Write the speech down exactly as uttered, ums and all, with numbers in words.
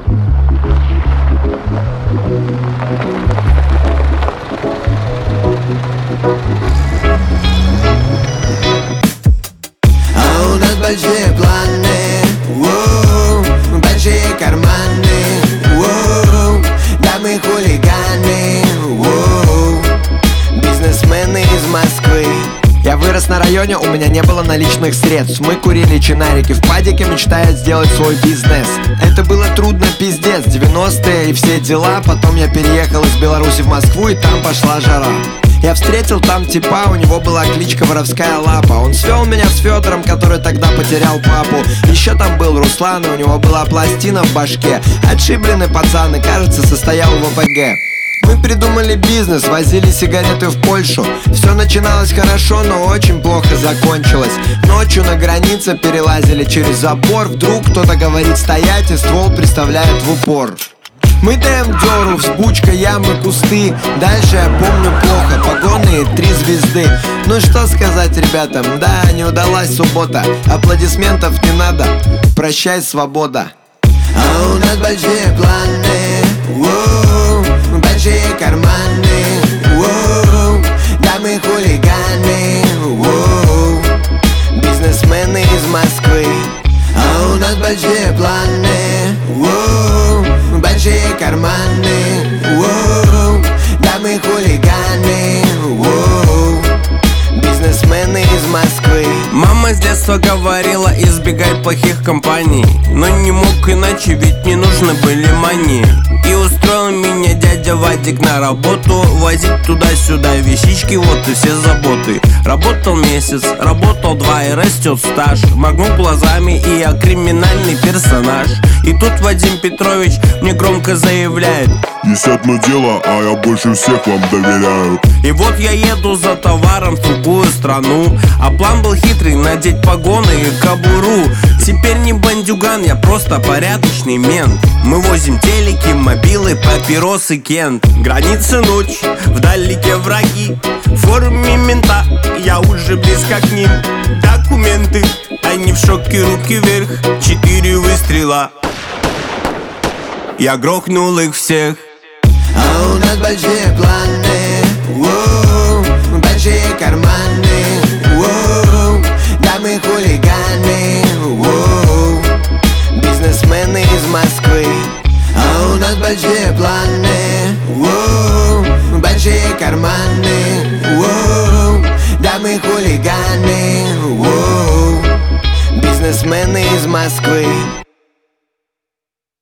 А у нас большие планы, воу, большие карманы, воу, да мы хулиганы, воу, бизнесмены из Москвы. Я вырос на районе, у меня не было наличных средств. Мы курили чинарики в падике, мечтая сделать свой бизнес. Это было трудно, пиздец, девяностые и все дела. Потом я переехал из Беларуси в Москву, и там пошла жара. Я встретил там типа, у него была кличка Воровская Лапа. Он свел меня с Федором, который тогда потерял папу. Еще там был Руслан, и у него была пластина в башке. Отшибленный пацан, и кажется, состоял в ОПГ. Мы придумали бизнес, возили сигареты в Польшу. Все начиналось хорошо, но очень плохо закончилось. Ночью на границе перелазили через забор. Вдруг кто-то говорит стоять, и ствол приставляет в упор. Мы даем дёру, взбучка, ямы, кусты. Дальше я помню плохо, погоны и три звезды. Ну что сказать ребятам, да, не удалась суббота. Аплодисментов не надо, прощай, свобода. А у нас большие планы, воу, большие карманы, воу, да мы хулиганы, воу, бизнесмены из Москвы. А у нас большие планы, воу, большие карманы, воу, да мы хулиганы, воу, бизнесмены из Москвы. Мама с детства говорила, избегай плохих компаний, но не мог иначе, ведь не нужны были мании. И устроил меня дядя Вадик на работу, возить туда-сюда вещички, вот и все заботы. Работал месяц, работал два, и растет стаж. Моргнул глазами, и я криминальный персонаж. И тут Вадим Петрович мне громко заявляет: есть одно дело, а я больше всех вам доверяю. И вот я еду за товаром в другую страну, а план был хитрый — надеть погоны и кобуру. Теперь не бандюган, я просто порядочный мент. Мы возим телеки, мобилы, папиросы, кент. Границы ночь, вдалеке враги. В форме мента, я уже близко к ним. Документы, они в шоке, руки вверх. Четыре выстрела, я грохнул их всех. А у нас большие планы, воу, большие карманы, воу, да мы хулиганы, воу, бизнесмены из Москвы. А у нас большие планы, воу, большие карманы, воу, да мы хулиганы, воу, бизнесмены из Москвы.